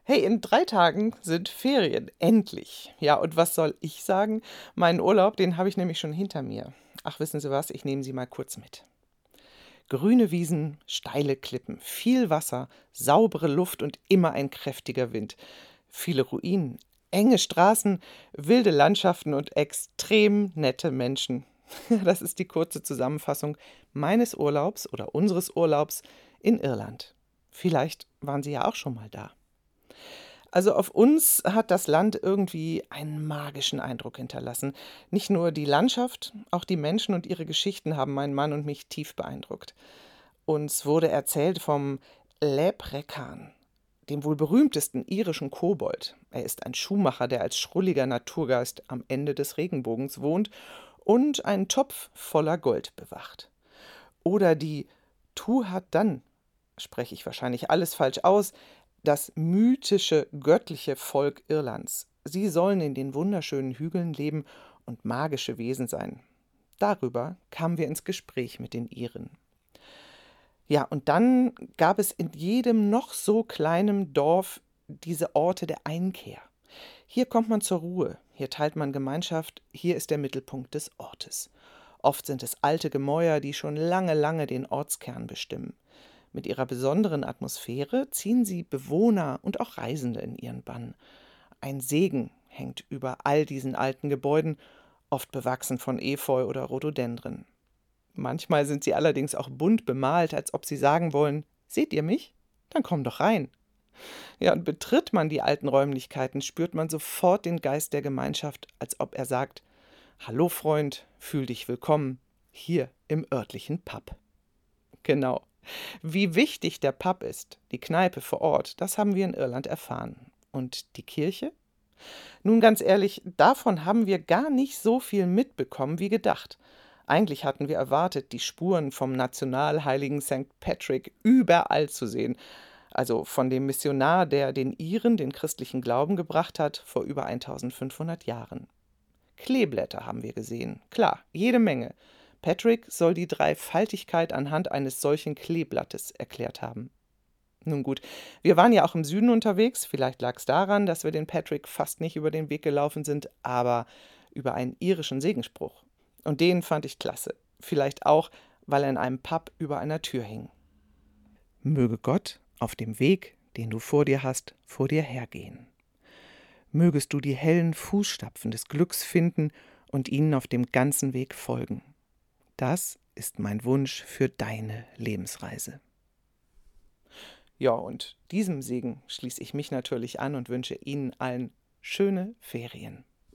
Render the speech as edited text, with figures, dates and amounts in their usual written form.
Hey, in 3 Tagen sind Ferien, endlich. Ja, und was soll ich sagen? Meinen Urlaub, den habe ich nämlich schon hinter mir. Ach, wissen Sie was? Ich nehme Sie mal kurz mit. Grüne Wiesen, steile Klippen, viel Wasser, saubere Luft und immer ein kräftiger Wind. Viele Ruinen, enge Straßen, wilde Landschaften und extrem nette Menschen. Das ist die kurze Zusammenfassung meines Urlaubs oder unseres Urlaubs in Irland. Vielleicht waren Sie ja auch schon mal da. Also auf uns hat das Land irgendwie einen magischen Eindruck hinterlassen. Nicht nur die Landschaft, auch die Menschen und ihre Geschichten haben meinen Mann und mich tief beeindruckt. Uns wurde erzählt vom Leprechaun, dem wohl berühmtesten irischen Kobold. Er ist ein Schuhmacher, der als schrulliger Naturgeist am Ende des Regenbogens wohnt und einen Topf voller Gold bewacht. Oder die Tuatha, spreche ich wahrscheinlich alles falsch aus, das mythische, göttliche Volk Irlands. Sie sollen in den wunderschönen Hügeln leben und magische Wesen sein. Darüber kamen wir ins Gespräch mit den Iren. Ja, und dann gab es in jedem noch so kleinen Dorf diese Orte der Einkehr. Hier kommt man zur Ruhe, hier teilt man Gemeinschaft, hier ist der Mittelpunkt des Ortes. Oft sind es alte Gemäuer, die schon lange, lange den Ortskern bestimmen. Mit ihrer besonderen Atmosphäre ziehen sie Bewohner und auch Reisende in ihren Bann. Ein Segen hängt über all diesen alten Gebäuden, oft bewachsen von Efeu oder Rhododendren. Manchmal sind sie allerdings auch bunt bemalt, als ob sie sagen wollen: Seht ihr mich? Dann komm doch rein. Ja, und betritt man die alten Räumlichkeiten, spürt man sofort den Geist der Gemeinschaft, als ob er sagt: Hallo Freund, fühl dich willkommen, hier im örtlichen Pub. Genau. Wie wichtig der Pub ist, die Kneipe vor Ort, das haben wir in Irland erfahren. Und die Kirche? Nun ganz ehrlich, davon haben wir gar nicht so viel mitbekommen wie gedacht. Eigentlich hatten wir erwartet, die Spuren vom Nationalheiligen St. Patrick überall zu sehen. Also von dem Missionar, der den Iren den christlichen Glauben gebracht hat vor über 1500 Jahren. Kleeblätter haben wir gesehen. Klar, jede Menge. Patrick soll die Dreifaltigkeit anhand eines solchen Kleeblattes erklärt haben. Nun gut, wir waren ja auch im Süden unterwegs. Vielleicht lag es daran, dass wir den Patrick fast nicht über den Weg gelaufen sind, aber über einen irischen Segensspruch. Und den fand ich klasse. Vielleicht auch, weil er in einem Pub über einer Tür hing. Möge Gott auf dem Weg, den du vor dir hast, vor dir hergehen. Mögest du die hellen Fußstapfen des Glücks finden und ihnen auf dem ganzen Weg folgen. Das ist mein Wunsch für deine Lebensreise. Ja, und diesem Segen schließe ich mich natürlich an und wünsche Ihnen allen schöne Ferien.